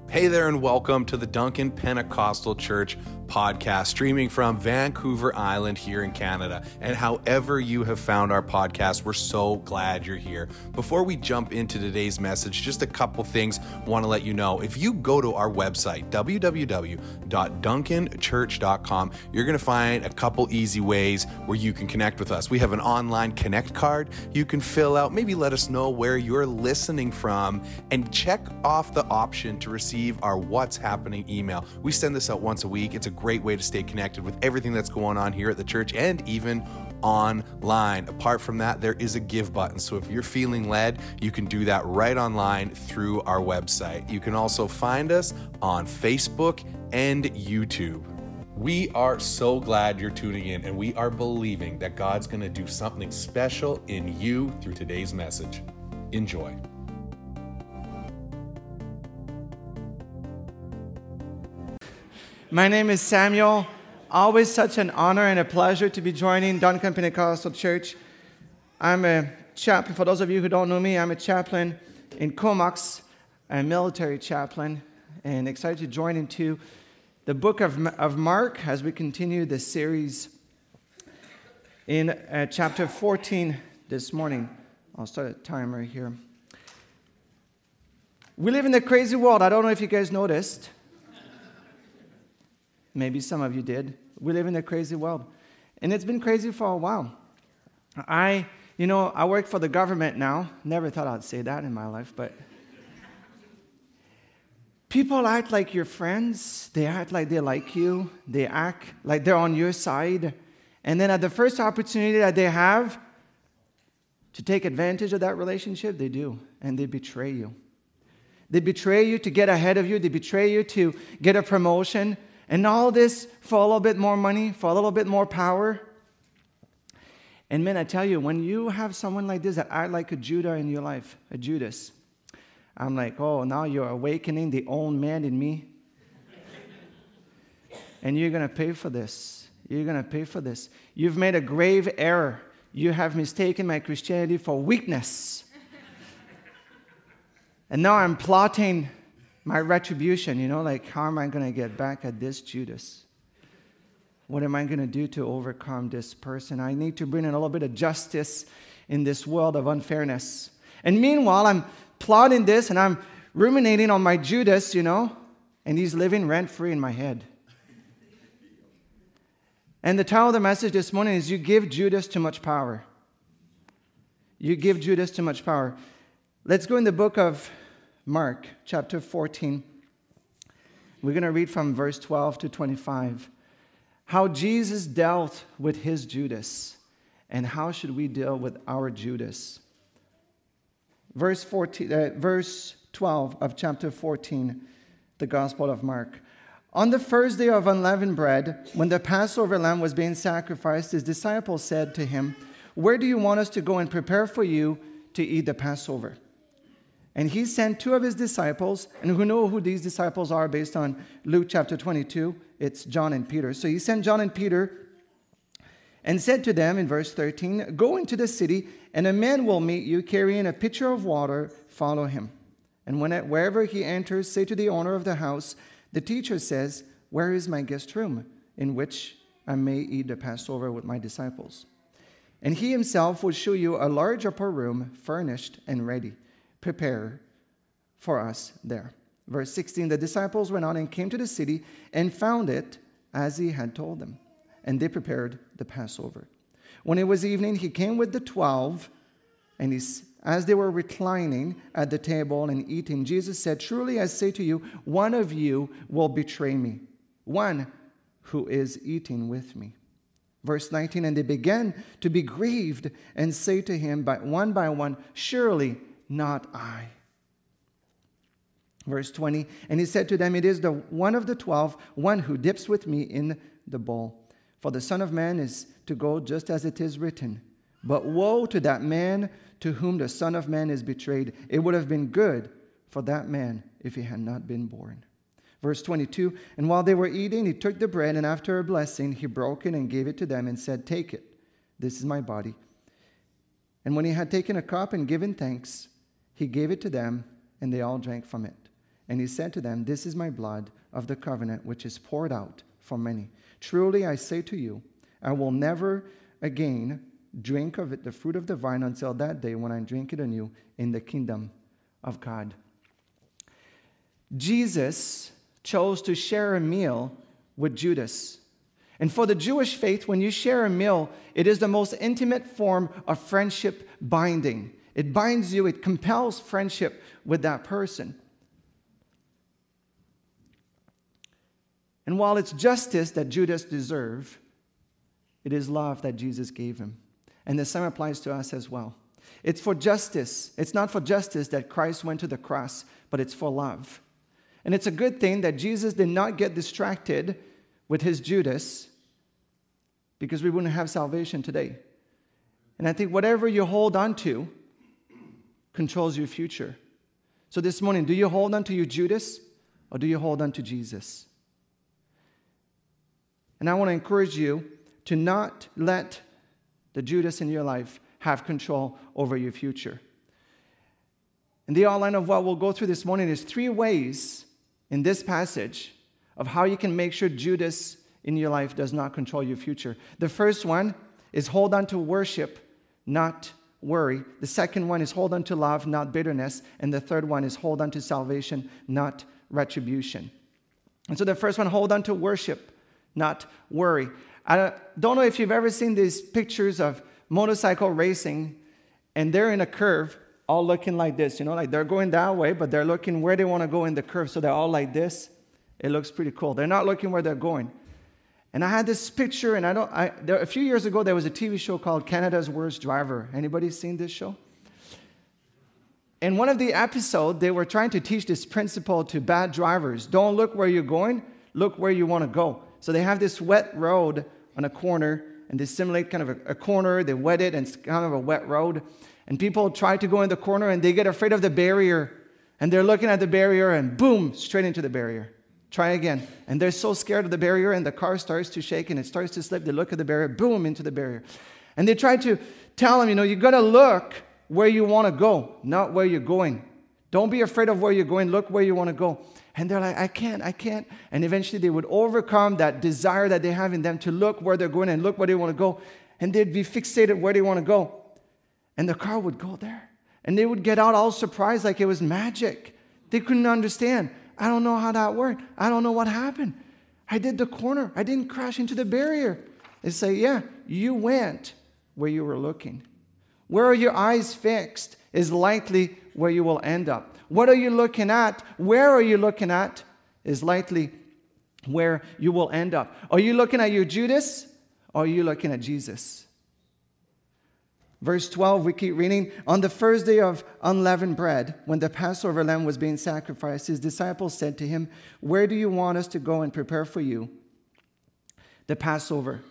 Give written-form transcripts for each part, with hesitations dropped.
Hey there and welcome to the Duncan Pentecostal Church podcast, streaming from Vancouver Island here in Canada. And however you have found our podcast, we're so glad you're here. Before we jump into today's message, just a couple things I want to let you know. If you go to our website, www.duncanchurch.com, you're going to find a couple easy ways where you can connect with us. We have an online connect card you can fill out, maybe let us know where you're listening from, and check off the option to receive our What's Happening email. We send this out once a week. It's a great way to stay connected with everything that's going on here at the church and even online. Apart from that, there is a give button. So if you're feeling led, you can do that right online through our website. You can also find us on Facebook and YouTube. We are so glad you're tuning in, and we are believing that God's going to do something special in you through today's message. Enjoy. My name is Samuel. Always such an honor and a pleasure to be joining Duncan Pentecostal Church. I'm a chaplain. For those of you who don't know me, I'm a chaplain in Comox, a military chaplain, and excited to join into the book of Mark as we continue this series in chapter 14 this morning. I'll start a timer here. We live in a crazy world. I don't know if you guys noticed. Maybe some of you did. We live in a crazy world. And it's been crazy for a while. I work for the government now. Never thought I'd say that in my life, but people act like your friends. They act like they like you. They act like they're on your side. And then at the first opportunity that they have to take advantage of that relationship, they do. And they betray you. They betray you to get ahead of you. They betray you to get a promotion. And all this for a little bit more money, for a little bit more power. And man, I tell you, when you have someone like this that act like a Judah in your life, a Judas, I'm like, oh, now you're awakening the old man in me. And you're going to pay for this. You're going to pay for this. You've made a grave error. You have mistaken my Christianity for weakness. And now I'm plotting my retribution, how am I going to get back at this Judas? What am I going to do to overcome this person? I need to bring in a little bit of justice in this world of unfairness. And meanwhile, I'm plotting this and I'm ruminating on my Judas, and he's living rent-free in my head. And the title of the message this morning is, You Give Judas Too Much Power. You give Judas too much power. Let's go in the book of Mark, chapter 14. We're going to read from verse 12 to 25. How Jesus dealt with his Judas, and how should we deal with our Judas? Verse 12 of chapter 14, the Gospel of Mark. On the first day of unleavened bread, when the Passover lamb was being sacrificed, his disciples said to him, "Where do you want us to go and prepare for you to eat the Passover?" And he sent two of his disciples, and who know who these disciples are based on Luke chapter 22. It's John and Peter. So he sent John and Peter and said to them in verse 13, "Go into the city, and a man will meet you carrying a pitcher of water. Follow him. And wherever he enters, say to the owner of the house, 'The teacher says, where is my guest room in which I may eat the Passover with my disciples?' And he himself will show you a large upper room, furnished and ready. Prepare for us there." Verse 16, the disciples went on and came to the city and found it as he had told them. And they prepared the Passover. When it was evening, he came with the 12, and as they were reclining at the table and eating, Jesus said, "Truly I say to you, one of you will betray me, one who is eating with me." Verse 19, and they began to be grieved and say to him by one, "Surely not I." Verse 20, and he said to them, "It is the one of the 12, one who dips with me in the bowl. For the Son of Man is to go just as it is written. But woe to that man to whom the Son of Man is betrayed. It would have been good for that man if he had not been born." Verse 22, and while they were eating, he took the bread, and after a blessing, he broke it and gave it to them and said, "Take it. This is my body." And when he had taken a cup and given thanks, he gave it to them, and they all drank from it. And he said to them, "This is my blood of the covenant, which is poured out for many. Truly I say to you, I will never again drink of it, the fruit of the vine, until that day when I drink it anew in the kingdom of God." Jesus chose to share a meal with Judas. And for the Jewish faith, when you share a meal, it is the most intimate form of friendship binding. It binds you, it compels friendship with that person. And while it's justice that Judas deserved, it is love that Jesus gave him. And the same applies to us as well. It's for justice. It's not for justice that Christ went to the cross, but it's for love. And it's a good thing that Jesus did not get distracted with his Judas, because we wouldn't have salvation today. And I think whatever you hold on to controls your future. So this morning, do you hold on to your Judas, or do you hold on to Jesus? And I want to encourage you to not let the Judas in your life have control over your future. And the outline of what we'll go through this morning is 3 ways in this passage of how you can make sure Judas in your life does not control your future. The first one is hold on to worship, not worry. The second one is hold on to love, not bitterness. And the third one is hold on to salvation, not retribution. And so the first one, hold on to worship, not worry. I don't know if you've ever seen these pictures of motorcycle racing, and they're in a curve, all looking like this, like they're going that way, but they're looking where they want to go in the curve, so they're all like this. It looks pretty cool. They're not looking where they're going. And I had this picture, and a few years ago, there was a TV show called Canada's Worst Driver. Anybody seen this show? In one of the episodes, they were trying to teach this principle to bad drivers. Don't look where you're going, look where you want to go. So they have this wet road on a corner, and they simulate kind of a corner. They wet it, and it's kind of a wet road. And people try to go in the corner, and they get afraid of the barrier. And they're looking at the barrier, and boom, straight into the barrier. Try again. And they're so scared of the barrier, and the car starts to shake, and it starts to slip. They look at the barrier, boom, into the barrier. And they try to tell them, you got to look where you want to go, not where you're going. Don't be afraid of where you're going. Look where you want to go. And they're like, I can't. And eventually they would overcome that desire that they have in them to look where they're going and look where they want to go. And they'd be fixated where they want to go. And the car would go there. And they would get out all surprised like it was magic. They couldn't understand. I don't know how that worked. I don't know what happened. I did the corner. I didn't crash into the barrier. They say, yeah, you went where you were looking. Where your eyes fixed is likely where you will end up. What are you looking at? Where are you looking at is likely where you will end up. Are you looking at your Judas, or are you looking at Jesus? Verse 12, we keep reading. On the first day of unleavened bread, when the Passover lamb was being sacrificed, his disciples said to him, "Where do you want us to go and prepare for you the Passover?"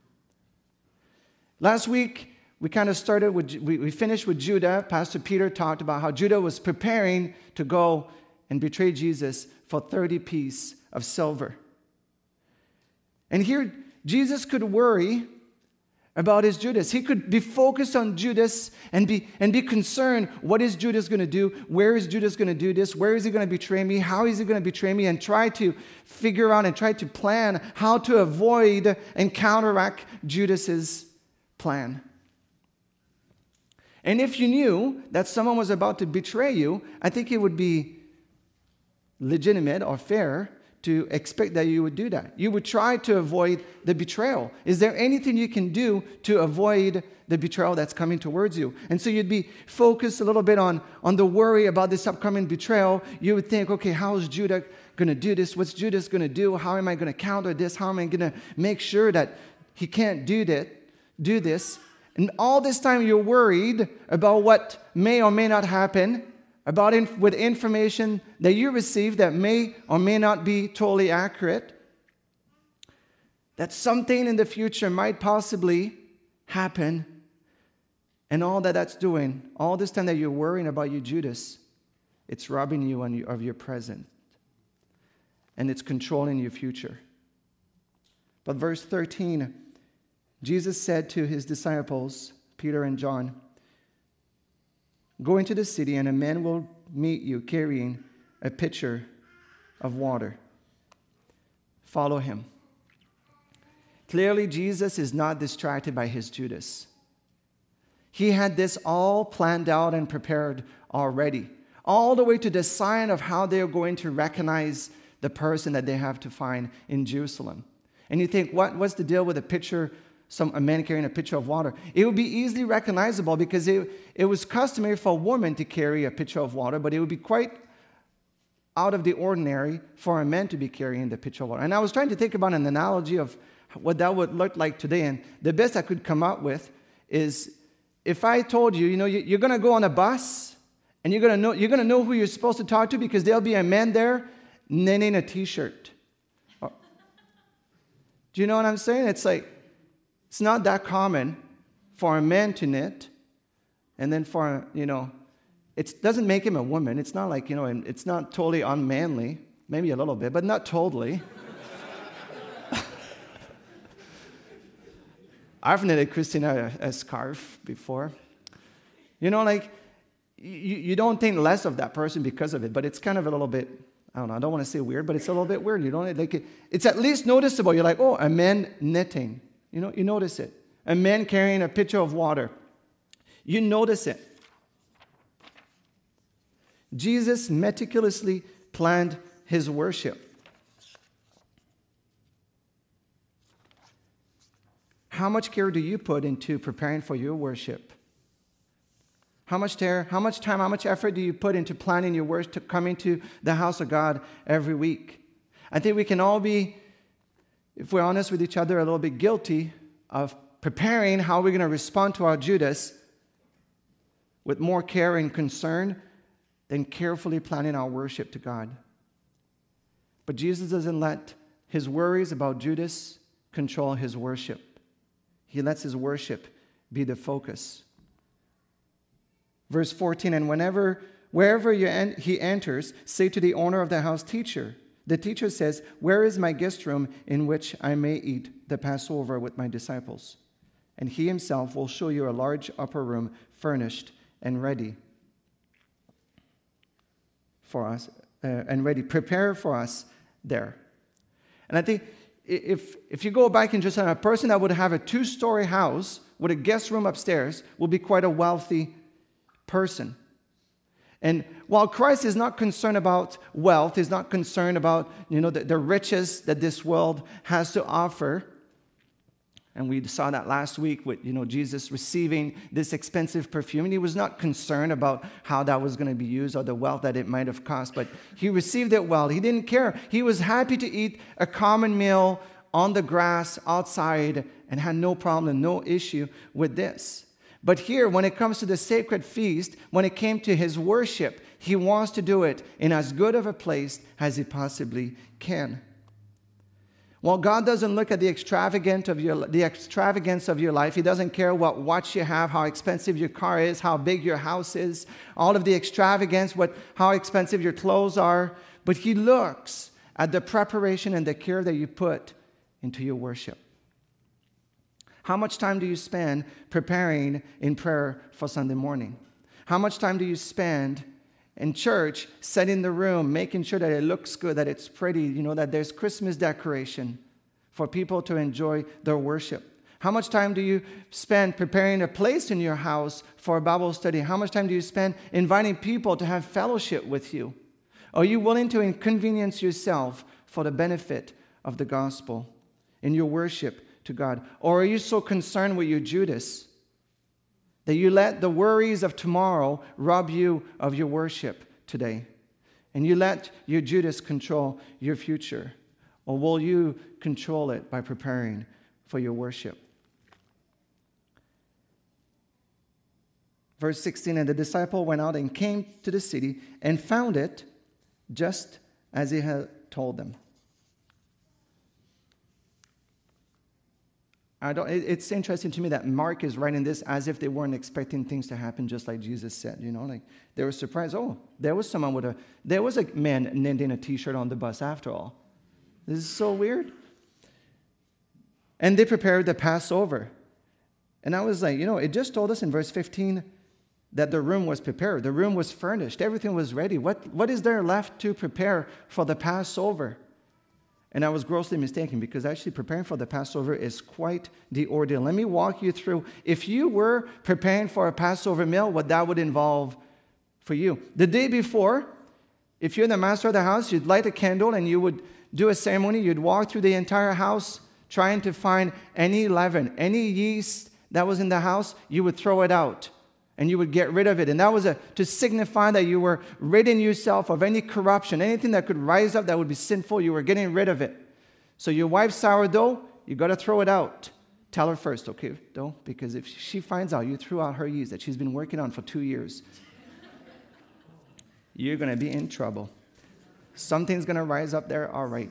Last week, we kind of started with, we finished with Judah. Pastor Peter talked about how Judah was preparing to go and betray Jesus for 30 pieces of silver. And here, Jesus could worry about his Judas. He could be focused on Judas and be concerned, what is Judas going to do? Where is Judas going to do this? Where is he going to betray me? How is he going to betray me? And try to figure out and try to plan how to avoid and counteract Judas's plan. And if you knew that someone was about to betray you, I think it would be legitimate or fair to expect that you would do that. You would try to avoid the betrayal. Is there anything you can do to avoid the betrayal that's coming towards you? And so you'd be focused a little bit on the worry about this upcoming betrayal. You would think, okay, how is Judah going to do this? What's Judas going to do? How am I going to counter this? How am I going to make sure that he can't do this? And all this time you're worried about what may or may not happen, with information that you receive that may or may not be totally accurate, that something in the future might possibly happen, and all that's doing, all this time that you're worrying about your Judas, it's robbing you of your present, and it's controlling your future. But verse 13, Jesus said to his disciples, Peter and John, "Go into the city, and a man will meet you carrying a pitcher of water. Follow him. Clearly, Jesus is not distracted by his Judas. He had this all planned out and prepared already, all the way to the sign of how they're going to recognize the person that they have to find in Jerusalem. And you think, what's the deal with a pitcher, a man carrying a pitcher of water? It would be easily recognizable because it was customary for a woman to carry a pitcher of water, but it would be quite out of the ordinary for a man to be carrying the pitcher of water. And I was trying to think about an analogy of what that would look like today, and the best I could come up with is if I told you, you're going to go on a bus, and you're going to know who you're supposed to talk to because there'll be a man there knitting a T-shirt. Do you know what I'm saying? It's like, it's not that common for a man to knit, and then it doesn't make him a woman. It's not like, it's not totally unmanly, maybe a little bit, but not totally. I've knitted Christina a scarf before. You don't think less of that person because of it, but it's kind of a little bit, I don't want to say weird, but it's a little bit weird. You don't like it. It's at least noticeable. You're like, oh, a man knitting. You notice it. A man carrying a pitcher of water. You notice it. Jesus meticulously planned his worship. How much care do you put into preparing for your worship? How much time, how much effort do you put into planning your worship, to coming to the house of God every week? I think we can all be, if we're honest with each other, a little bit guilty of preparing how we're going to respond to our Judas with more care and concern than carefully planning our worship to God. But Jesus doesn't let his worries about Judas control his worship. He lets his worship be the focus. Verse 14, and wherever he enters, say to the owner of the house, teacher. The teacher says, where is my guest room in which I may eat the Passover with my disciples? And he himself will show you a large upper room furnished and ready for us, prepare for us there. And I think if you go back and just a person that would have a 2-story house with a guest room upstairs will be quite a wealthy person. And while Christ is not concerned about wealth, is not concerned about the riches that this world has to offer, and we saw that last week with Jesus receiving this expensive perfume, and he was not concerned about how that was going to be used or the wealth that it might have cost, but he received it well. He didn't care. He was happy to eat a common meal on the grass outside and had no problem, no issue with this. But here, when it comes to the sacred feast, when it came to his worship, he wants to do it in as good of a place as he possibly can. Well, God doesn't look at the extravagance of your life. He doesn't care what watch you have, how expensive your car is, how big your house is, all of the extravagance, how expensive your clothes are. But he looks at the preparation and the care that you put into your worship. How much time do you spend preparing in prayer for Sunday morning? How much time do you spend in church, setting the room, making sure that it looks good, that it's pretty, that there's Christmas decoration for people to enjoy their worship? How much time do you spend preparing a place in your house for a Bible study? How much time do you spend inviting people to have fellowship with you? Are you willing to inconvenience yourself for the benefit of the gospel in your worship to God? Or are you so concerned with your Judas that you let the worries of tomorrow rob you of your worship today? And you let your Judas control your future? Or will you control it by preparing for your worship? Verse 16, and the disciple went out and came to the city and found it just as he had told them. It's interesting to me that Mark is writing this as if they weren't expecting things to happen just like Jesus said. They were surprised. Oh, there was a man knitting a T-shirt on the bus after all. This is so weird. And they prepared the Passover. And I was like, it just told us in verse 15 that the room was prepared. The room was furnished. Everything was ready. What is there left to prepare for the Passover? And I was grossly mistaken, because actually preparing for the Passover is quite the ordeal. Let me walk you through. If you were preparing for a Passover meal, what that would involve for you. The day before, if you're the master of the house, you'd light a candle and you would do a ceremony. You'd walk through the entire house trying to find any leaven, any yeast that was in the house. You would throw it out and you would get rid of it. And that was to signify that you were ridding yourself of any corruption, anything that could rise up that would be sinful. You were getting rid of it. So your wife's sourdough, you got to throw it out. Tell her first, okay, though, because if she finds out you threw out her yeast that she's been working on for 2 years, you're going to be in trouble. Something's going to rise up there, all right.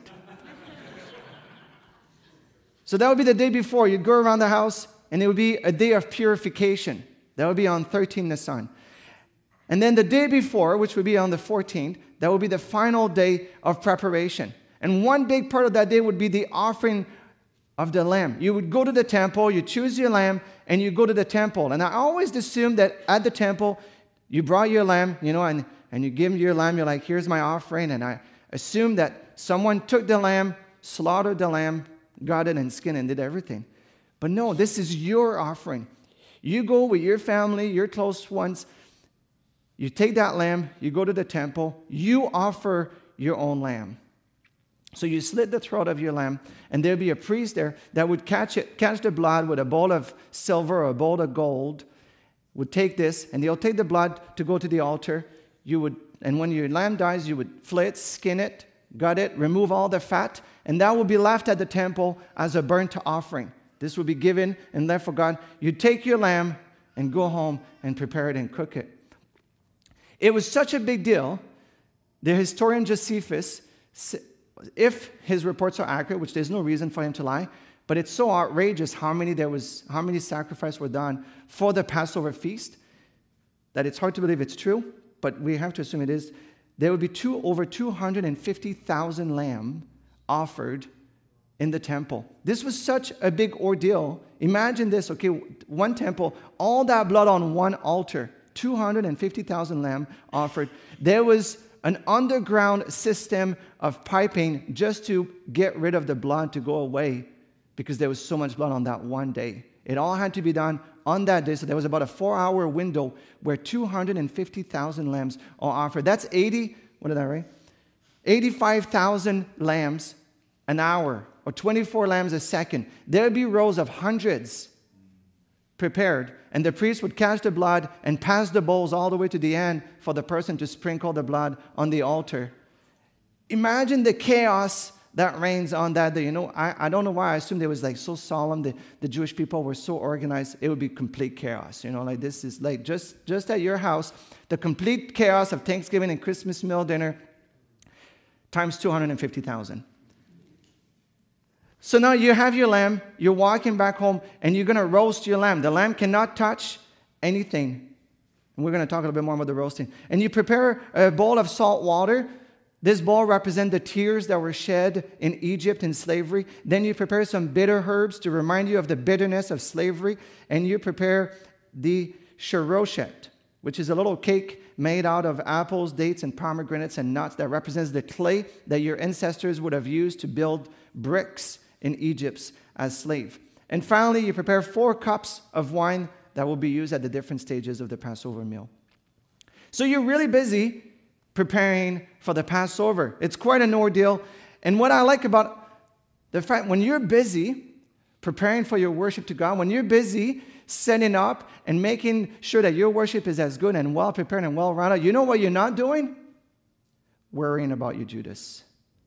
So that would be the day before. You'd go around the house, and it would be a day of purification. That would be on 13 Nisan. And then the day before, which would be on the 14th, that would be the final day of preparation. And one big part of that day would be the offering of the lamb. You would go to the temple, you choose your lamb, and you go to the temple. And I always assumed that at the temple, you brought your lamb, and you give your lamb, you're like, here's my offering. And I assumed that someone took the lamb, slaughtered the lamb, got it and skinned and did everything. But no, this is your offering. You go with your family, your close ones. You take that lamb, you go to the temple, you offer your own lamb. So you slit the throat of your lamb, and there'll be a priest there that would catch the blood with a bowl of silver or a bowl of gold, would take this, and they'll take the blood to go to the altar. And when your lamb dies, you would flay it, skin it, gut it, remove all the fat, and that would be left at the temple as a burnt offering. This would be given and left for God. You take your lamb and go home and prepare it and cook it. It was such a big deal. The historian Josephus, if his reports are accurate, which there's no reason for him to lie, but it's so outrageous how many sacrifices were done for the Passover feast that it's hard to believe it's true, but we have to assume it is. There would be over 250,000 lamb offered in the temple. This was such a big ordeal. Imagine this, okay, one temple, all that blood on one altar, 250,000 lamb offered. There was an underground system of piping just to get rid of the blood to go away because there was so much blood on that one day. It all had to be done on that day, so there was about a 4-hour window where 250,000 lambs are offered. That's 85,000 lambs an hour, or 24 lambs a second. There'd be rows of hundreds prepared, and the priest would catch the blood and pass the bowls all the way to the end for the person to sprinkle the blood on the altar. Imagine the chaos that reigns on that day. I don't know why I assumed it was like so solemn. The Jewish people were so organized. It would be complete chaos. Like this is like just at your house, the complete chaos of Thanksgiving and Christmas meal dinner times 250,000. So now you have your lamb, you're walking back home, and you're going to roast your lamb. The lamb cannot touch anything. And we're going to talk a little bit more about the roasting. And you prepare a bowl of salt water. This bowl represents the tears that were shed in Egypt in slavery. Then you prepare some bitter herbs to remind you of the bitterness of slavery. And you prepare the sharoshet, which is a little cake made out of apples, dates, and pomegranates and nuts that represents the clay that your ancestors would have used to build bricks in Egypt as slave. And finally, you prepare 4 cups of wine that will be used at the different stages of the Passover meal. So you're really busy preparing for the Passover. It's quite an ordeal. And what I like about the fact, when you're busy preparing for your worship to God, when you're busy setting up and making sure that your worship is as good and well prepared and well rounded, you know what you're not doing? Worrying about you, Judas.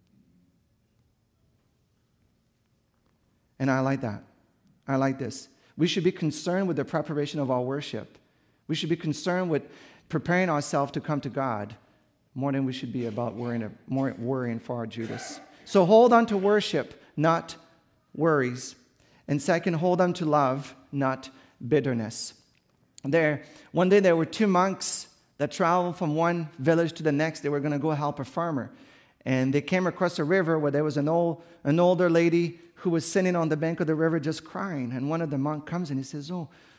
And I like that. I like this. We should be concerned with the preparation of our worship. We should be concerned with preparing ourselves to come to God more than we should be about worrying for our Judas. So hold on to worship, not worries. And second, hold on to love, not bitterness. One day there were 2 monks that traveled from one village to the next. They were going to go help a farmer. And they came across a river where there was an older lady who was sitting on the bank of the river just crying. And one of the monks comes and he says, "Oh,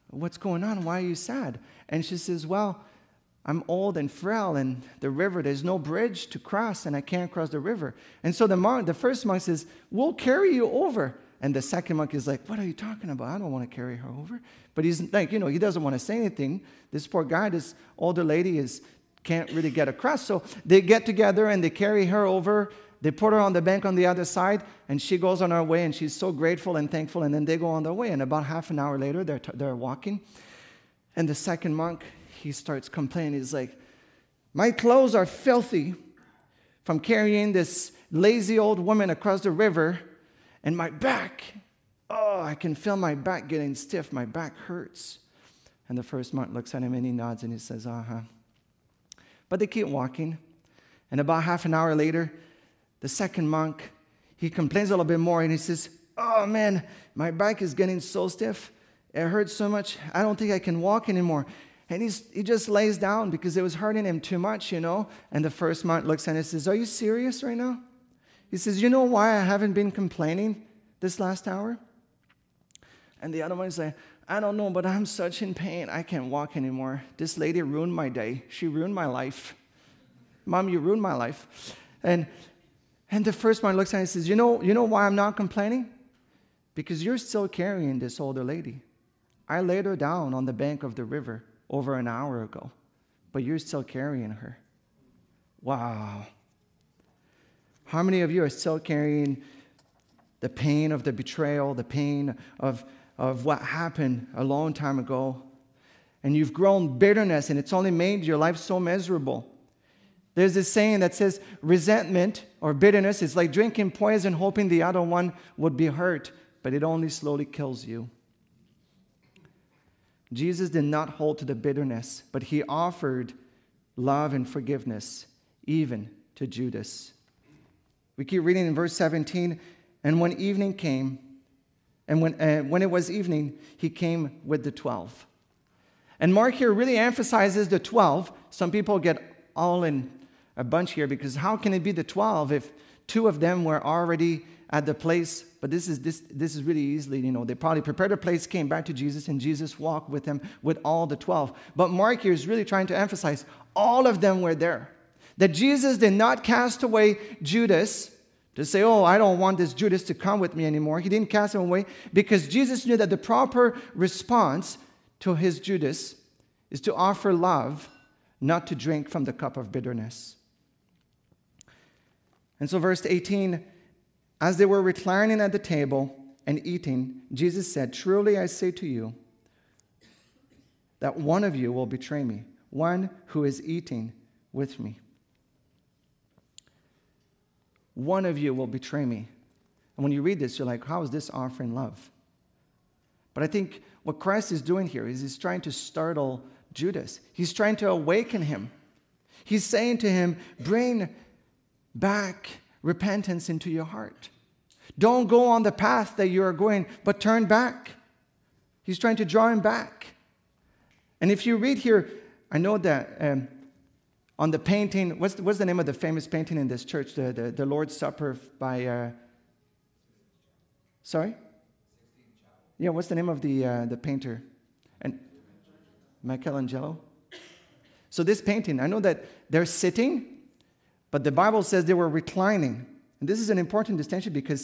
what's going on? Why are you sad? And she says, well, I'm old and frail, and the river, there's no bridge to cross, and I can't cross the river. And so the first monk says, we'll carry you over. And the second monk is like, what are you talking about? I don't want to carry her over. But he's like, he doesn't want to say anything. This poor guy, this older lady can't really get across. So they get together and they carry her over. They put her on the bank on the other side, and she goes on her way, and she's so grateful and thankful, and then they go on their way. And about half an hour later, they're walking. And the second monk, he starts complaining. He's like, my clothes are filthy from carrying this lazy old woman across the river. And my back, I can feel my back getting stiff. My back hurts. And the first monk looks at him and he nods and he says, uh-huh. But they keep walking. And about half an hour later, the second monk, he complains a little bit more and he says, oh man, my back is getting so stiff. It hurts so much. I don't think I can walk anymore. And he just lays down because it was hurting him too much, And the first monk looks at him and says, are you serious right now? He says, you know why I haven't been complaining this last hour? And the other one is like, I don't know, but I'm such in pain. I can't walk anymore. This lady ruined my day. She ruined my life. Mom, you ruined my life. And the first one looks at him and says, you know why I'm not complaining? Because you're still carrying this older lady. I laid her down on the bank of the river over an hour ago, but you're still carrying her. Wow. How many of you are still carrying the pain of the betrayal, the pain of what happened a long time ago? And you've grown bitterness, and it's only made your life so miserable. There's this saying that says resentment or bitterness is like drinking poison hoping the other one would be hurt, but it only slowly kills you. Jesus did not hold to the bitterness, but he offered love and forgiveness, even to Judas. We keep reading in verse 17, and when evening came, and when it was evening, he came with the 12. And Mark here really emphasizes the 12. Some people get all in a bunch here because how can it be the 12 if two of them were already at the place? But this is really easily, they probably prepared a place, came back to Jesus, and Jesus walked with them with all the 12. But Mark here is really trying to emphasize all of them were there. That Jesus did not cast away Judas to say, oh, I don't want this Judas to come with me anymore. He didn't cast him away because Jesus knew that the proper response to his Judas is to offer love, not to drink from the cup of bitterness. And so verse 18, as they were reclining at the table and eating, Jesus said, truly I say to you that one of you will betray me, one who is eating with me. One of you will betray me. And when you read this, you're like, how is this offering love? But I think what Christ is doing here is he's trying to startle Judas. He's trying to awaken him. He's saying to him, bring back repentance into your heart. Don't go on the path that you are going, but turn back. He's trying to draw him back. And if you read here, I know that on the painting, what's the name of the famous painting in this church? The Lord's Supper by, sorry? Yeah, what's the name of the painter? And Michelangelo. So this painting, I know that they're sitting, but the Bible says they were reclining. And this is an important distinction because,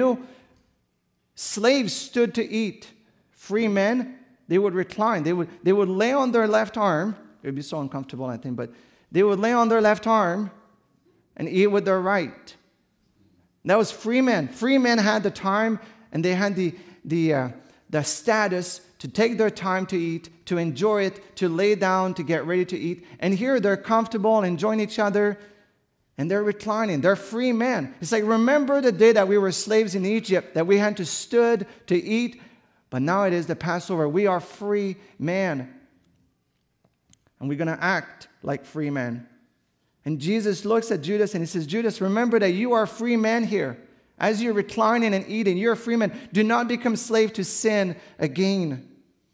slaves stood to eat. Free men, they would recline. They would lay on their left arm. It would be so uncomfortable, I think, but they would lay on their left arm and eat with their right. That was free men. Free men had the time and they had the status to take their time to eat, to enjoy it, to lay down, to get ready to eat. And here they're comfortable, enjoying each other, and they're reclining. They're free men. It's like, remember the day that we were slaves in Egypt, that we had to stood to eat, but now it is the Passover. We are free men. And we're going to act like free men. And Jesus looks at Judas and he says, Judas, remember that you are a free man here. As you're reclining and eating, you're a free man. Do not become slave to sin again.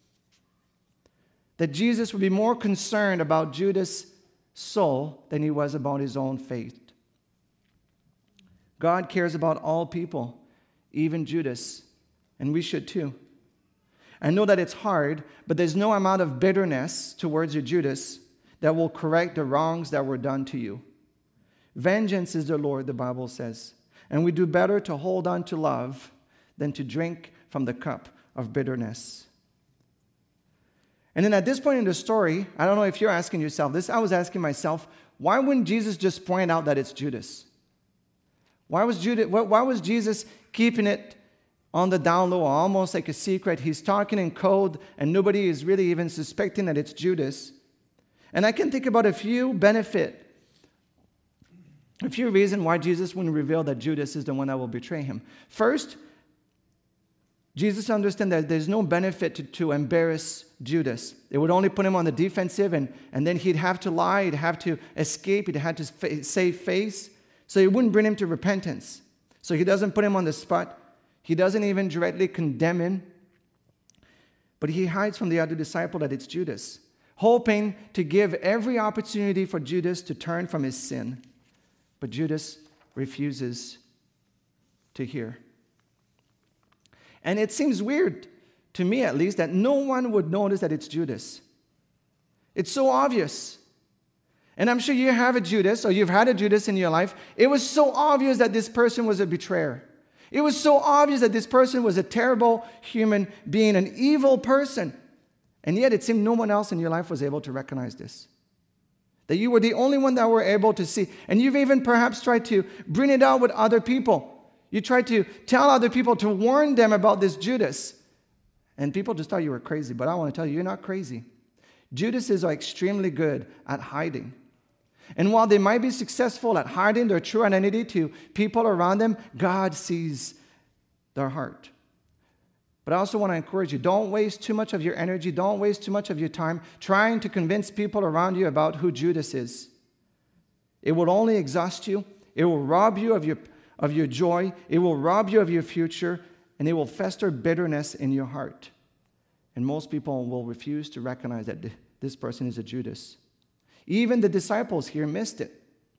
That Jesus would be more concerned about Judas' soul than he was about his own faith. God cares about all people, even Judas, and we should too. I know that it's hard, but there's no amount of bitterness towards you, Judas, that will correct the wrongs that were done to you. Vengeance is the Lord, the Bible says. And we do better to hold on to love than to drink from the cup of bitterness. And then at this point in the story, I don't know if you're asking yourself this, I was asking myself, why wouldn't Jesus just point out that it's Judas? Why was Jesus keeping it on the down low, almost like a secret? He's talking in code, and nobody is really even suspecting that it's Judas. And I can think about a few reasons why Jesus wouldn't reveal that Judas is the one that will betray him. First, Jesus understands that there's no benefit to embarrass Judas. It would only put him on the defensive, and then he'd have to lie, he'd have to escape, he'd have to save face. So it wouldn't bring him to repentance. So he doesn't put him on the spot. He doesn't even directly condemn him. But he hides from the other disciple that it's Judas, hoping to give every opportunity for Judas to turn from his sin. But Judas refuses to hear. And it seems weird, to me at least, that no one would notice that it's Judas. It's so obvious. And I'm sure you have a Judas, or you've had a Judas in your life. It was so obvious that this person was a betrayer. It was so obvious that this person was a terrible human being, an evil person. And yet it seemed no one else in your life was able to recognize this. That you were the only one that were able to see. And you've even perhaps tried to bring it out with other people. You tried to tell other people, to warn them about this Judas. And people just thought you were crazy. But I want to tell you, you're not crazy. Judases are extremely good at hiding. And while they might be successful at hiding their true identity to people around them, God sees their heart. But I also want to encourage you, don't waste too much of your energy, don't waste too much of your time trying to convince people around you about who Judas is. It will only exhaust you. It will rob you of your joy. It will rob you of your future, and it will fester bitterness in your heart. And most people will refuse to recognize that this person is a Judas. Even the disciples here missed it,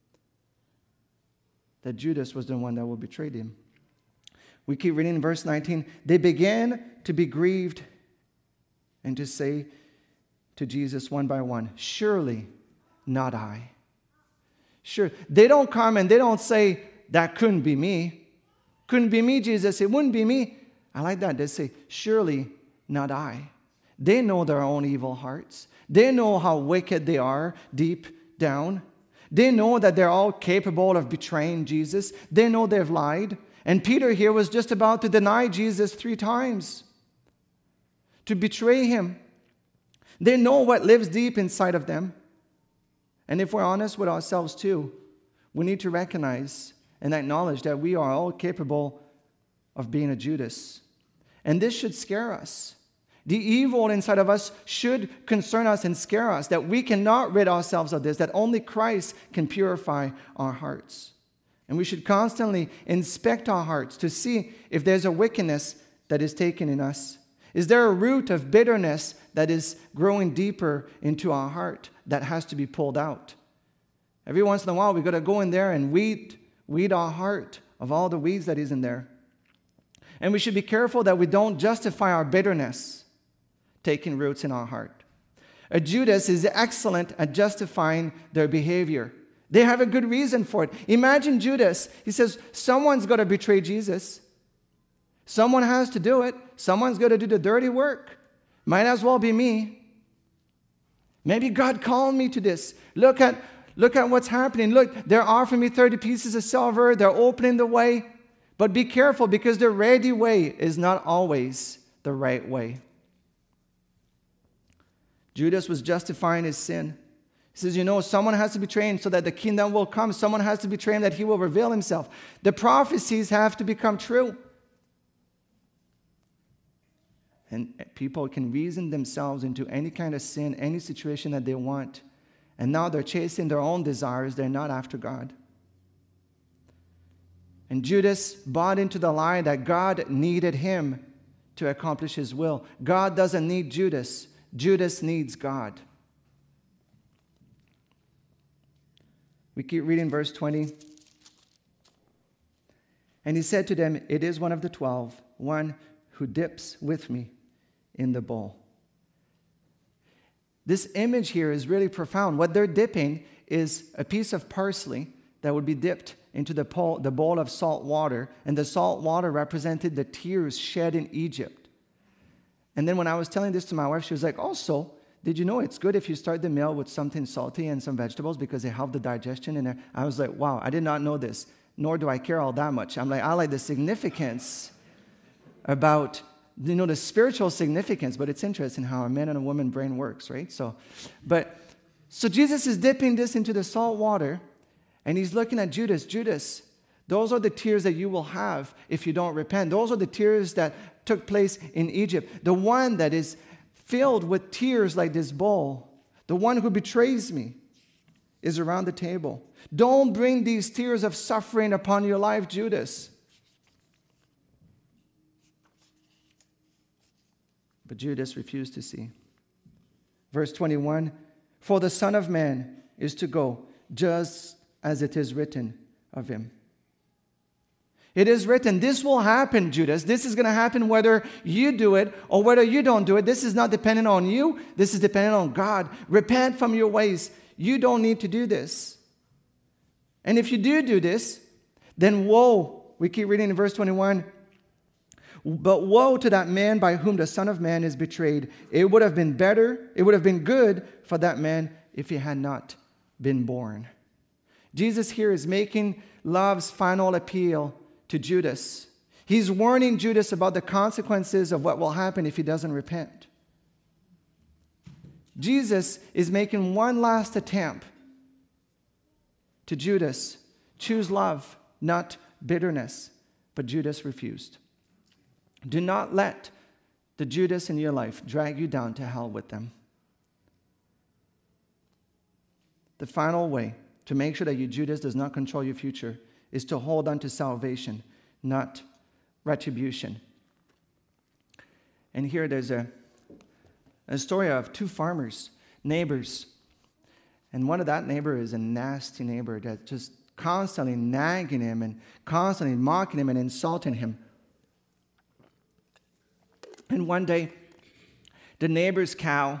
that Judas was the one that will betray him. We keep reading in verse 19. They began to be grieved and to say to Jesus one by one, surely not I. Sure. They don't come and they don't say, that couldn't be me. Couldn't be me, Jesus. It wouldn't be me. I like that. They say, surely not I. They know their own evil hearts. They know how wicked they are deep down. They know that they're all capable of betraying Jesus. They know they've lied. And Peter here was just about to deny Jesus 3 times, to betray him. They know what lives deep inside of them. And if we're honest with ourselves too, we need to recognize and acknowledge that we are all capable of being a Judas. And this should scare us. The evil inside of us should concern us and scare us, that we cannot rid ourselves of this, that only Christ can purify our hearts. And we should constantly inspect our hearts to see if there's a wickedness that is taken in us. Is there a root of bitterness that is growing deeper into our heart that has to be pulled out? Every once in a while, we've got to go in there and weed our heart of all the weeds that is in there. And we should be careful that we don't justify our bitterness taking roots in our heart. A Judas is excellent at justifying their behavior. They have a good reason for it. Imagine Judas. He says, someone's got to betray Jesus. Someone has to do it. Someone's got to do the dirty work. Might as well be me. Maybe God called me to this. Look at what's happening. Look, they're offering me 30 pieces of silver. They're opening the way. But be careful, because the ready way is not always the right way. Judas was justifying his sin. He says, someone has to betray him so that the kingdom will come. Someone has to betray him that he will reveal himself. The prophecies have to become true. And people can reason themselves into any kind of sin, any situation that they want. And now they're chasing their own desires. They're not after God. And Judas bought into the lie that God needed him to accomplish his will. God doesn't need Judas. Judas needs God. We keep reading verse 20. And he said to them, it is one of the 12, one who dips with me in the bowl. This image here is really profound. What they're dipping is a piece of parsley that would be dipped into the bowl of salt water, and the salt water represented the tears shed in Egypt. And then when I was telling this to my wife, she was like, also, did you know it's good if you start the meal with something salty and some vegetables because they help the digestion? And I was like, wow, I did not know this, nor do I care all that much. I'm like, I like the significance about, the spiritual significance, but it's interesting how a man and a woman brain works, right? So Jesus is dipping this into the salt water, and he's looking at Judas. Judas, those are the tears that you will have if you don't repent. Those are the tears that took place in Egypt. The one that is filled with tears like this bowl, the one who betrays me, is around the table. Don't bring these tears of suffering upon your life, Judas. But Judas refused to see. Verse 21, for the Son of Man is to go just as it is written of him. It is written, this will happen, Judas. This is going to happen whether you do it or whether you don't do it. This is not dependent on you. This is dependent on God. Repent from your ways. You don't need to do this. And if you do this, then woe. We keep reading in verse 21. But woe to that man by whom the Son of Man is betrayed. It would have been better, it would have been good for that man if he had not been born. Jesus here is making love's final appeal to Judas. He's warning Judas about the consequences of what will happen if he doesn't repent. Jesus is making one last attempt to Judas. Choose love, not bitterness. But Judas refused. Do not let the Judas in your life drag you down to hell with them. The final way to make sure that your Judas does not control your future is to hold on to salvation, not retribution. And here there's a story of two farmers, neighbors. And one of that neighbor is a nasty neighbor that's just constantly nagging him and constantly mocking him and insulting him. And one day, the neighbor's cow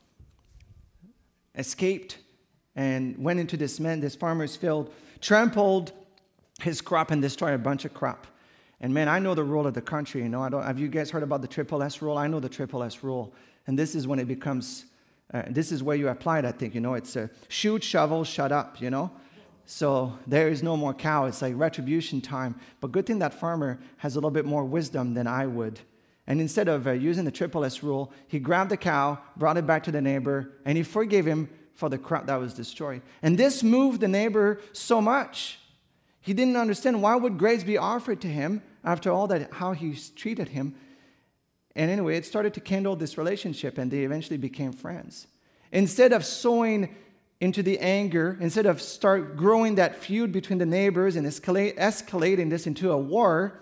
escaped and went into this farmer's field, trampled his crop and destroyed a bunch of crop. And man, I know the rule of the country. Have you guys heard about the Triple S rule? I know the Triple S rule. And this is when it becomes, this is where you apply it, I think. It's a shoot, shovel, shut up, So there is no more cow. It's like retribution time. But good thing that farmer has a little bit more wisdom than I would. And instead of using the Triple S rule, he grabbed the cow, brought it back to the neighbor, and he forgave him for the crop that was destroyed. And this moved the neighbor so much. He didn't understand why would grace be offered to him after all that, how he treated him. And anyway, it started to kindle this relationship, and they eventually became friends. Instead of sowing into the anger, instead of start growing that feud between the neighbors and escalating this into a war,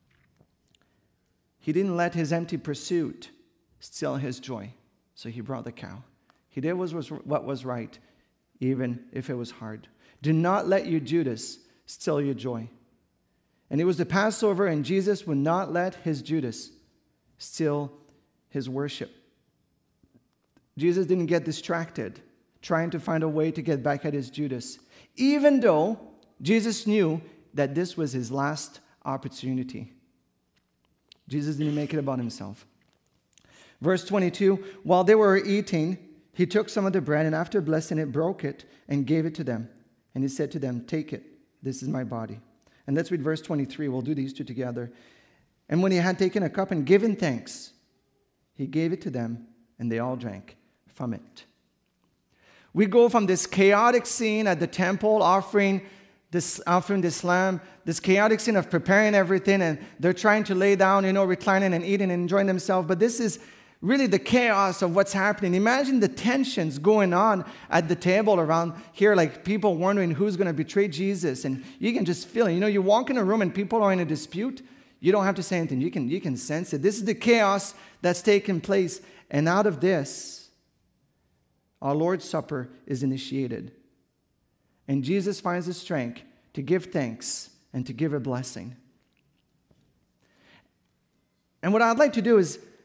he didn't let his empty pursuit steal his joy. So he brought the cow. He did what was right, even if it was hard. Do not let your Judas steal your joy. And it was the Passover, and Jesus would not let his Judas steal his worship. Jesus didn't get distracted trying to find a way to get back at his Judas, even though Jesus knew that this was his last opportunity. Jesus didn't make it about himself. Verse 22, while they were eating, he took some of the bread, and after blessing it, broke it and gave it to them. And he said to them, take it, this is my body. And let's read verse 23. We'll do these two together. And when he had taken a cup and given thanks, he gave it to them, and they all drank from it. We go from this chaotic scene at the temple offering this lamb, this chaotic scene of preparing everything, and they're trying to lay down, reclining and eating and enjoying themselves. But this is really the chaos of what's happening. Imagine the tensions going on at the table around here, like people wondering who's going to betray Jesus. And you can just feel it. You walk in a room and people are in a dispute. You don't have to say anything. You can sense it. This is the chaos that's taking place. And out of this, our Lord's Supper is initiated. And Jesus finds the strength to give thanks and to give a blessing. And what I'd like to do is,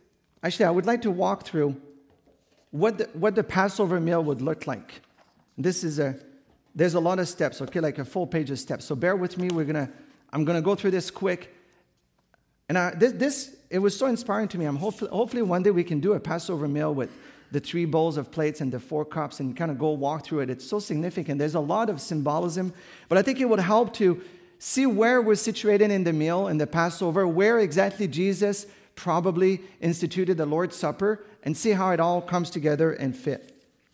Actually, I would like to walk through what the Passover meal would look like. There's a lot of steps, okay, like a full page of steps. So bear with me. I'm gonna go through this quick. And it was so inspiring to me. Hopefully one day we can do a Passover meal with the 3 bowls of plates and the 4 cups and kind of go walk through it. It's so significant. There's a lot of symbolism, but I think it would help to see where we're situated in the meal, in the Passover, where exactly Jesus probably instituted the Lord's Supper, and see how it all comes together and fit.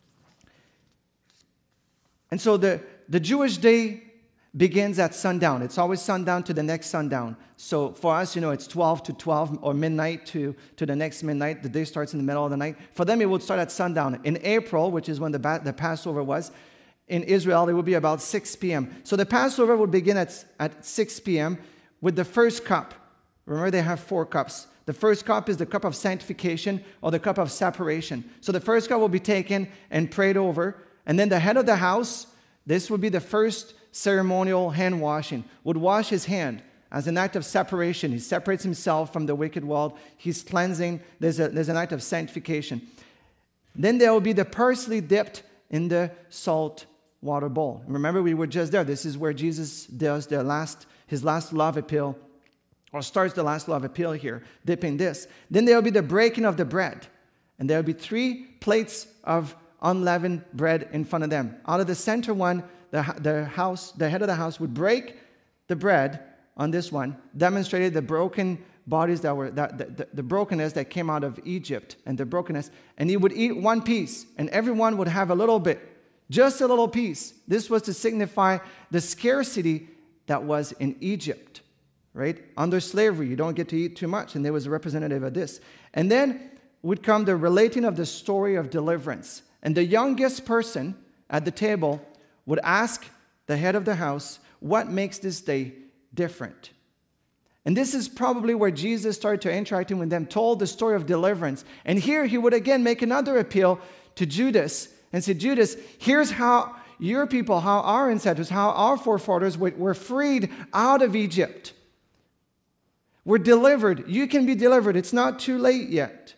And so the Jewish day begins at sundown. It's always sundown to the next sundown. So for us, it's 12 to 12 or midnight to the next midnight. The day starts in the middle of the night. For them, it would start at sundown. In April, which is when the Passover was, in Israel, it would be about 6 p.m. So the Passover would begin at 6 p.m. with the first cup. Remember, they have 4 cups. The first cup is the cup of sanctification or the cup of separation. So the first cup will be taken and prayed over. And then the head of the house, this would be the first ceremonial hand washing, would wash his hand as an act of separation. He separates himself from the wicked world. He's cleansing. There's an act of sanctification. Then there will be the parsley dipped in the salt water bowl. Remember, we were just there. This is where Jesus does his last love appeal, or starts the last love appeal here, dipping this. Then there will be the breaking of the bread. And there will be 3 plates of unleavened bread in front of them. Out of the center one, the head of the house would break the bread on this one, demonstrated the broken bodies the brokenness that came out of Egypt and the brokenness. And he would eat 1 piece, and everyone would have a little bit, just a little piece. This was to signify the scarcity that was in Egypt, right? Under slavery, you don't get to eat too much, and there was a representative of this. And then would come the relating of the story of deliverance. And the youngest person at the table would ask the head of the house, what makes this day different? And this is probably where Jesus started to interacting with them, told the story of deliverance. And here he would again make another appeal to Judas and say, Judas, here's how your people, how our ancestors, how our forefathers were freed out of Egypt. We're delivered. You can be delivered. It's not too late yet.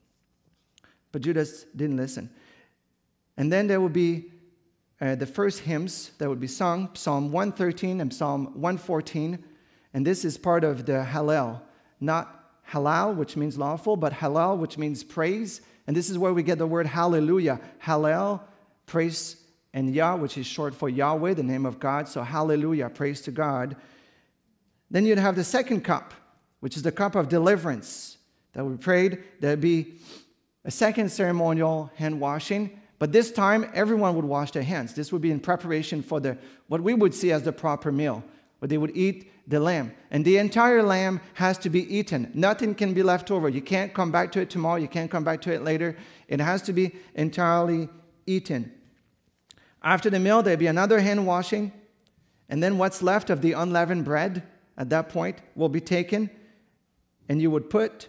But Judas didn't listen. And then there would be the first hymns that would be sung, Psalm 113 and Psalm 114. And this is part of the Hallel. Not halal, which means lawful, but Hallel, which means praise. And this is where we get the word hallelujah. Hallel, praise, and Yah, which is short for Yahweh, the name of God. So hallelujah, praise to God. Then you'd have the second cup, which is the cup of deliverance that we prayed. There'd be a second ceremonial hand washing. But this time, everyone would wash their hands. This would be in preparation for what we would see as the proper meal, where they would eat the lamb. And the entire lamb has to be eaten. Nothing can be left over. You can't come back to it tomorrow. You can't come back to it later. It has to be entirely eaten. After the meal, there'll be another hand washing. And then what's left of the unleavened bread at that point will be taken. And you would put...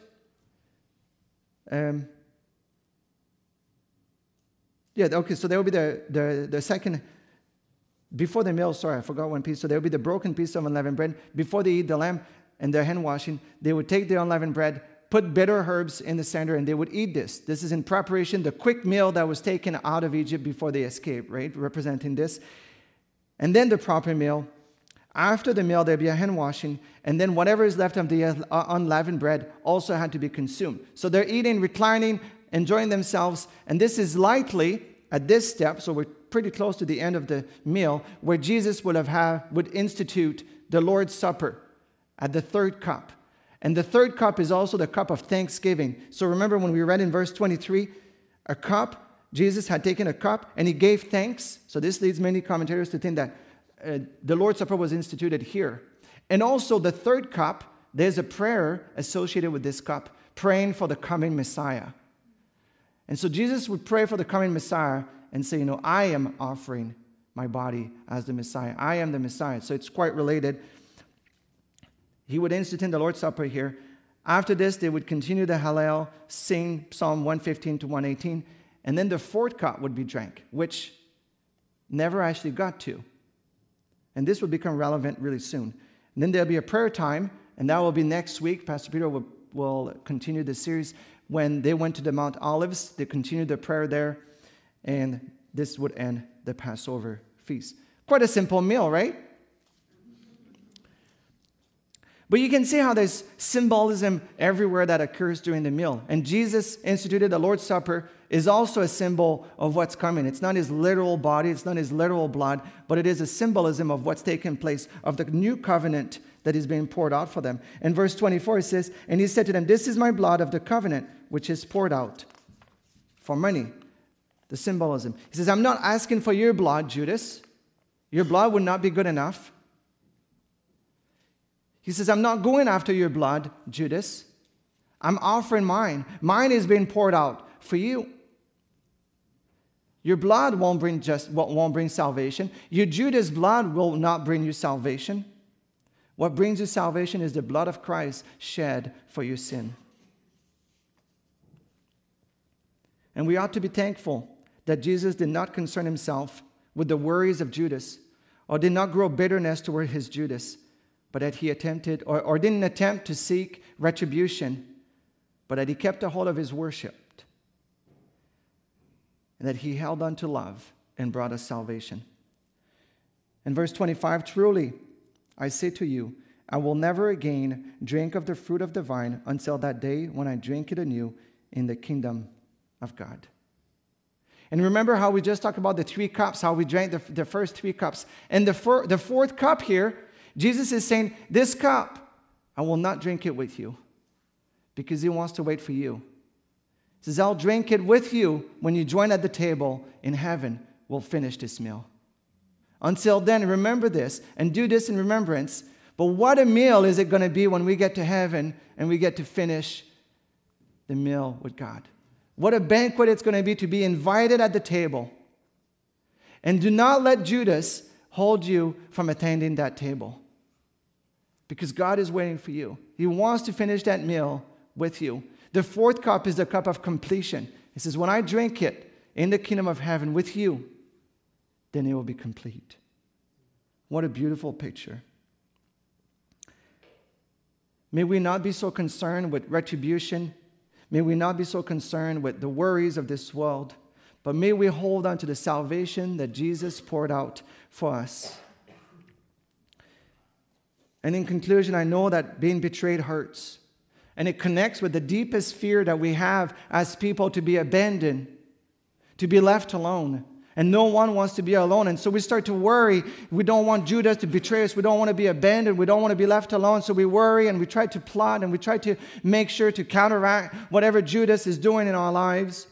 so there will be the second, before the meal, I forgot 1 piece. So there will be the broken piece of unleavened bread. Before they eat the lamb and their hand washing, they would take the unleavened bread, put bitter herbs in the center, and they would eat this. This is in preparation, the quick meal that was taken out of Egypt before they escaped, right? Representing this. And then the proper meal. After the meal, there'll be a hand washing, and then whatever is left of the unleavened bread also had to be consumed. So they're eating, reclining, enjoying themselves, and this is likely at this step, so we're pretty close to the end of the meal, where Jesus would institute the Lord's Supper at the third cup. And the third cup is also the cup of thanksgiving. So remember when we read in verse 23, a cup, Jesus had taken a cup and he gave thanks. So this leads many commentators to think that the Lord's Supper was instituted here. And also the third cup, there's a prayer associated with this cup, praying for the coming Messiah. And so Jesus would pray for the coming Messiah and say, I am offering my body as the Messiah. I am the Messiah. So it's quite related. He would institute the Lord's Supper here. After this, they would continue the Hallel, sing Psalm 115 to 118, and then the fourth cup would be drank, which never actually got to. And this will become relevant really soon. And then there'll be a prayer time, and that will be next week. Pastor Peter will continue the series when they went to the Mount Olives, they continued their prayer there, and this would end the Passover feast. Quite a simple meal, right? But you can see how there's symbolism everywhere that occurs during the meal. And Jesus instituted the Lord's Supper is also a symbol of what's coming. It's not his literal body, it's not his literal blood, but it is a symbolism of what's taking place, of the new covenant that is being poured out for them. In verse 24 it says, and he said to them, this is my blood of the covenant, which is poured out for many. The symbolism. He says, I'm not asking for your blood, Judas. Your blood would not be good enough. He says, I'm not going after your blood, Judas. I'm offering mine. Mine is being poured out for you. Your blood won't bring salvation. Your Judas blood will not bring you salvation. What brings you salvation is the blood of Christ shed for your sin. And we ought to be thankful that Jesus did not concern himself with the worries of Judas, or did not grow bitterness toward his Judas, but that he attempted, or didn't attempt to seek retribution, but that he kept a hold of his worship, and that he held on to love and brought us salvation. In verse 25, truly, I say to you, I will never again drink of the fruit of the vine until that day when I drink it anew in the kingdom of God. And remember how we just talked about the 3 cups, how we drank the first 3 cups. And the fourth cup here, Jesus is saying, this cup, I will not drink it with you, because he wants to wait for you. He says, I'll drink it with you when you join at the table in heaven. We'll finish this meal. Until then, remember this and do this in remembrance. But what a meal is it going to be when we get to heaven and we get to finish the meal with God. What a banquet it's going to be invited at the table. And do not let Judas hold you from attending that table, because God is waiting for you. He wants to finish that meal with you. The 4th cup is the cup of completion. He says, when I drink it in the kingdom of heaven with you, then it will be complete. What a beautiful picture. May we not be so concerned with retribution. May we not be so concerned with the worries of this world, but may we hold on to the salvation that Jesus poured out for us. And in conclusion, I know that being betrayed hurts, and it connects with the deepest fear that we have as people, to be abandoned, to be left alone. And no one wants to be alone. And so we start to worry. We don't want Judas to betray us. We don't want to be abandoned. We don't want to be left alone. So we worry and we try to plot and we try to make sure to counteract whatever Judas is doing in our lives.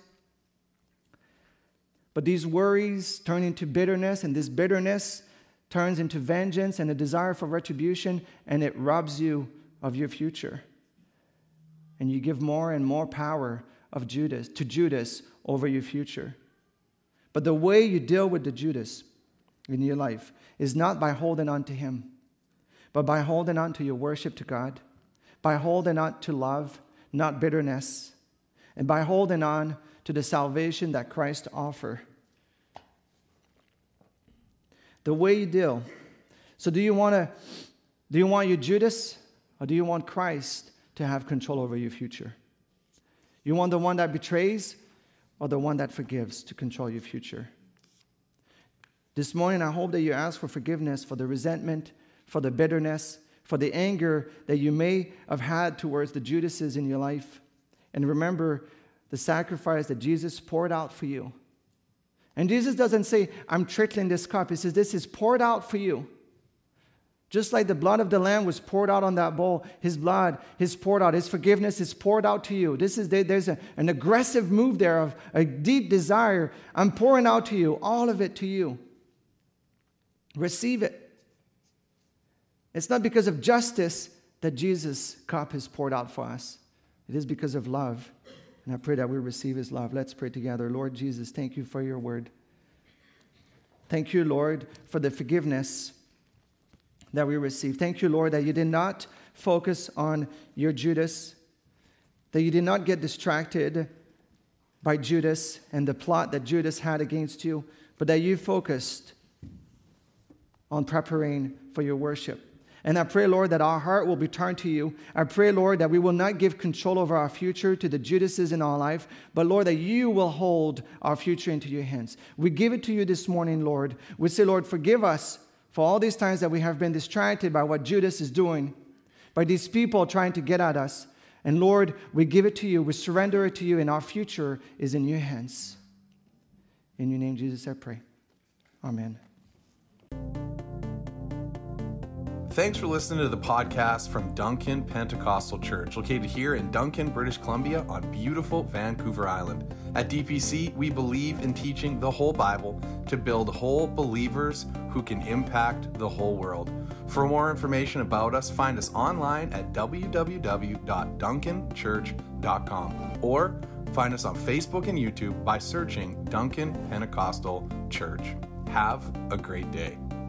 But these worries turn into bitterness, and this bitterness turns into vengeance and a desire for retribution, and it robs you of your future. And you give more and more power to Judas over your future. But the way you deal with the Judas in your life is not by holding on to him, but by holding on to your worship to God, by holding on to love, not bitterness, and by holding on to the salvation that Christ offers. The way you deal. So do you want your Judas, or do you want Christ to have control over your future? You want the one that betrays, or the one that forgives to control your future? This morning, I hope that you ask for forgiveness for the resentment, for the bitterness, for the anger that you may have had towards the Judases in your life. And remember the sacrifice that Jesus poured out for you. And Jesus doesn't say, I'm trickling this cup. He says, this is poured out for you. Just like the blood of the Lamb was poured out on that bowl, his blood is poured out. His forgiveness is poured out to you. There's an aggressive move there of a deep desire. I'm pouring out to you, all of it to you. Receive it. It's not because of justice that Jesus' cup is poured out for us. It is because of love. And I pray that we receive his love. Let's pray together. Lord Jesus, thank you for your word. Thank you, Lord, for the forgiveness that we receive. Thank you, Lord, that you did not focus on your Judas, that you did not get distracted by Judas and the plot that Judas had against you, but that you focused on preparing for your worship. And I pray, Lord, that our heart will be turned to you. I pray, Lord, that we will not give control over our future to the Judases in our life, but, Lord, that you will hold our future into your hands. We give it to you this morning, Lord. We say, Lord, forgive us for all these times that we have been distracted by what Judas is doing, by these people trying to get at us. And, Lord, we give it to you. We surrender it to you, and our future is in your hands. In your name, Jesus, I pray. Amen. Thanks for listening to the podcast from Duncan Pentecostal Church, located here in Duncan, British Columbia on beautiful Vancouver Island. At DPC, we believe in teaching the whole Bible to build whole believers who can impact the whole world. For more information about us, find us online at www.duncanchurch.com or find us on Facebook and YouTube by searching Duncan Pentecostal Church. Have a great day.